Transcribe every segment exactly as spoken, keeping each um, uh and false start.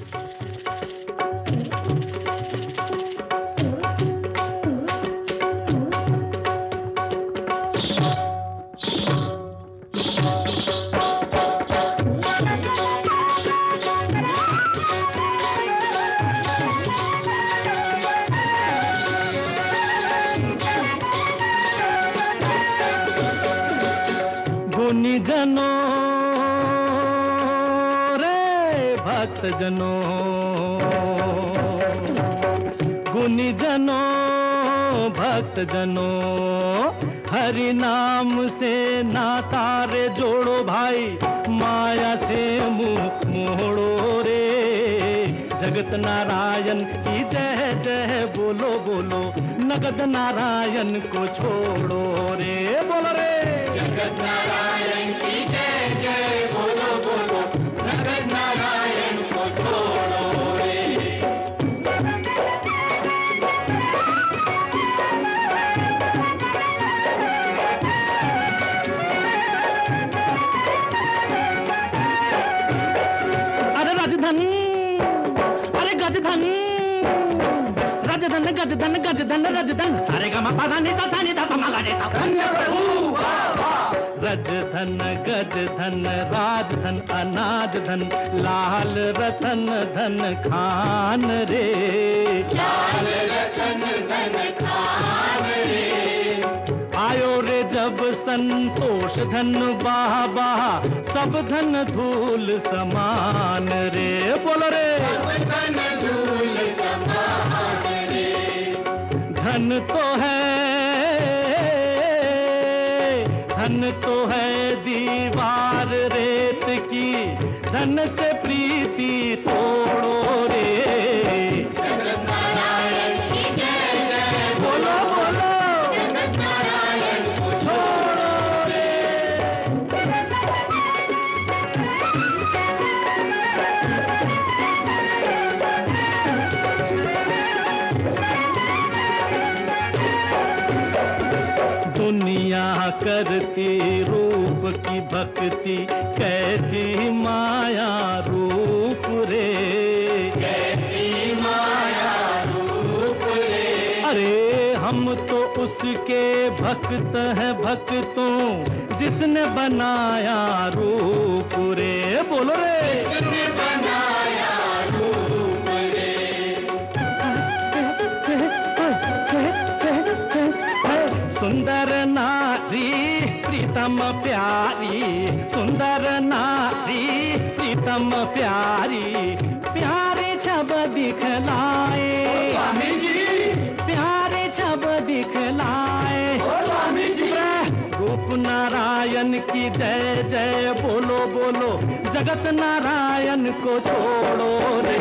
गुनी जनों रे भक्त जनों, गुनी जनों भक्त जनों, हरि नाम से नाता रे जोड़ो भाई, माया से मुंह मोड़ो रे। जगत नारायण की जय जय बोलो बोलो, नगद नारायण को छोड़ो रे। बोलो रे जगत नारायण की जय जय बोलो बोलो, नगद नारायण को छोड़ो रे। अरे राजधन, अरे गजधन, राजधन गजधन गजधन राजधन, सारे गा मा पा धा नि सा धा नि धा पा मा गा रे सा। धन्य प्रभु वाह वाह। रजधन गजधन राजधन अनाजधन, लाल रतन धन खान रे। लाल रतन धन खान रे। आयो रे जब संतोष धन बाह बाह, सब धन धूल समान रे। बोलो रे सब धन धूल समान रे। धन तो है, धन तो है दीवार रेत की, धन से प्रीति तोड़ो रे। जगत नारायण की जय जय बोलो बोलो, जगत नारायण को छोड़ो रे। दुनिया करती रूप की भक्ति, कैसी माया रूप रे। कैसी माया रूप रे। अरे हम तो उसके भक्त हैं भक्तों, जिसने बनाया रूप रे। बोलो रे जिसने बनाया रूप रे। सुंदर नारी प्रीतम प्यारी, सुंदर नारी प्रीतम प्यारी, प्यारे छब दिखलाए स्वामी जी, प्यारे छब दिखलाए ओ स्वामी जी। रूप नारायण की जय जय बोलो बोलो, जगत नारायण को छोड़ो रे।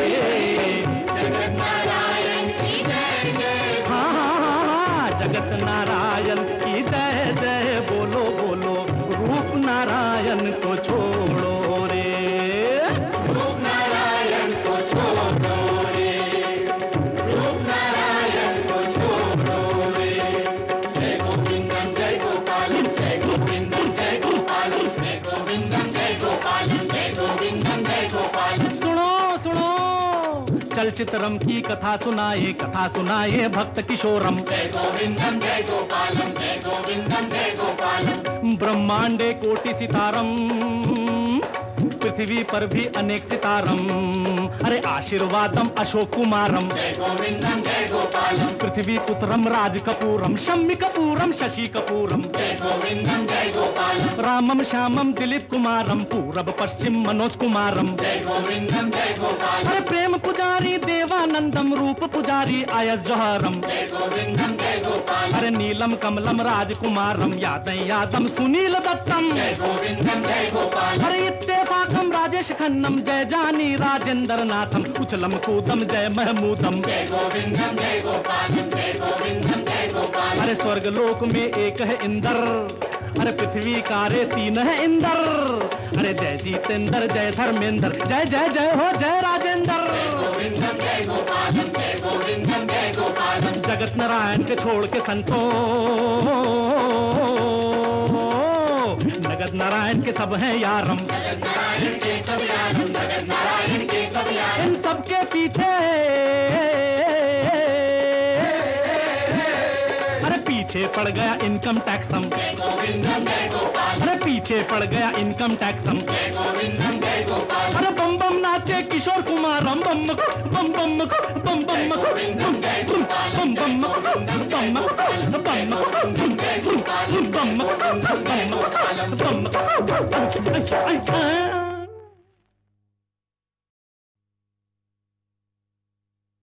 जगत नारायण की जय जय। हाँ हाँ हाँ, जगत नारायण की जय जय बोलो बोलो, रूप नारायण को छोड़ो रे। रूप नारायण को छोड़ो रे। रूप नारायण को छोड़ो रे। जय गोविंदम जय गोपालम, जय गोविंदम जय गोपालम, जय गोविंदम जय गोपालम, जय गोविंदम जय गोपालम। सुनो सुनो, चलचित्रम की कथा सुनाए, कथा सुनाए भक्त किशोरम। जय गोविंदम जय गोपालम, जय गोविंदम जय गोपालम। ब्रह्मांडे कोटि सितारम, पृथ्वी पर भी अनेक सितारम। अरे आशीर्वादम अशोक कुमारम, जय गोविंदम जय गोपालम। पृथ्वी पुत्रम राज कपूरम, शम्मी कपूरम शशि कपूरम। जय गोविंदम जय गोपालम। रामम श्यामम दिलीप कुमारम, पूरब पश्चिम मनोज कुमारम। जय गोविंदम जय गोपालम। अरे प्रेम पुजारी देवानंदम, रूप पुजारी आयस जौहरम। जय गोविंदम जय गोपालम। अरे नीलम कमलम राजकुमारम, यादं यादम सुनील दत्तम। जय गोविंदम जय गोपालम। अरे इत्तेफाकम राजेश खन्नम, जय जानी राजेंद्र नाथम, उछलम कूदम जय महमूदम। जय गोविंदम जय गोपालम, जय गोविंदम जय गोपालम। अरे स्वर्ग लोक में एक है इंद्र, अरे पृथ्वी कारे तीन है इंद्र। अरे जय जितेंद्र जय धर्मेंद्र, जय जय जय हो जय राजेंद्र। जय गोविंदम जय गोपालम, जय गोविंदम जय गोपालम। जगत नारायण के छोड़ के संतों, जगत नारायण के सब हैं यारम। जगत नारायण के सब यारम, जगत नारायण के सब यारम। सबके पीछे, अरे पीछे पड़ गया इनकम टैक्स हम, जय गोविंदम जय गोपाल, अरे पीछे पड़ गया इनकम टैक्स हम, जय गोविंदम जय गोपाल, अरे बम बम नाचे किशोर कुमार हम, बम को बम बम को बम बम को गोविंदम जय गोपाल, बम बम को गोविंदम जय बम गोपाल, को बम जय गोविंदम जय गोपाल, बम गोविंदम जय गोपाल, बम